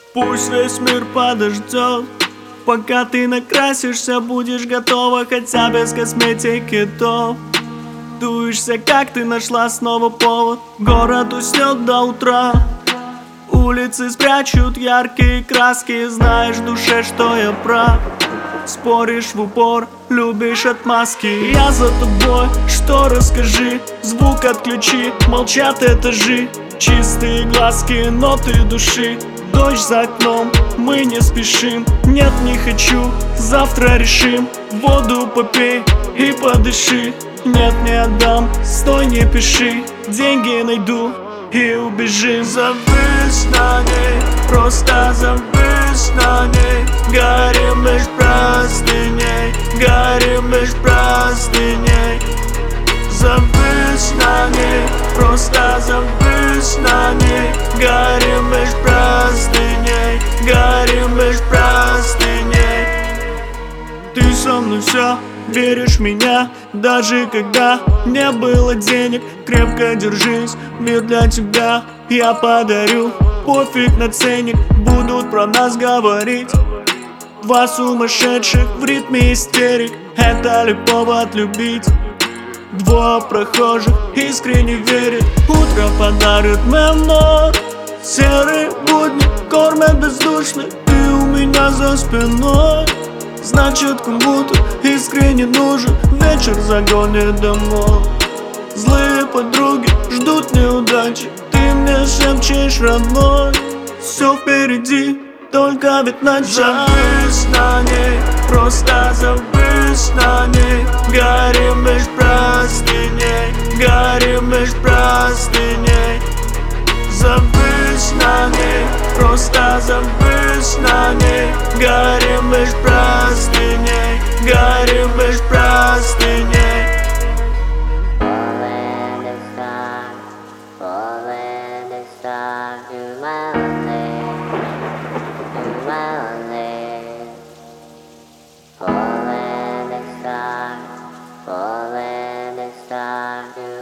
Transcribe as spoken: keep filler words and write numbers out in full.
Пусть весь мир подождет, пока ты накрасишься, будешь готова хотя без косметики, то дуешься, как ты нашла снова повод. Город уснет до утра, улицы спрячут яркие краски. Знаешь в душе, что я прав, споришь в упор, любишь отмазки. Я за тобой, что расскажи, звук отключи, молчат этажи. Чистые глазки, ноты души, дождь за окном, мы не спешим. Нет, не хочу, завтра решим. Воду попей и подыши. Нет, не отдам, стой, не пиши. Деньги найду и убежим. Завис на ней, просто завис на ней. Горим меж простыней, горим меж простыней. Завис на ней, просто завис на ней. Горим меж простыней, горим меж простыней. Ты со мной вся, веришь в меня, даже когда не было денег. Крепко держись, мир для тебя я подарю. Пофиг на ценник, будут про нас говорить. Два сумасшедших в ритме истерик, это ли повод любить? Двое прохожих искренне верят, утро подарит мемно. Серые будни кормят бездушно, ты у меня за спиной. Значит, кому-то искренне нужен вечер загонит домой. Злые подруги ждут неудачи, ты мне шепчешь, родной. Все впереди, только ведь начало. Завис на ней, просто завис на ней. Горим меж простыней, горим меж простыней. Завис на ней, просто завис на ней. Горим меж простыней, горим меж простыней. Falling the star, falling the star, to my only, to my only. Falling the star, falling the star, to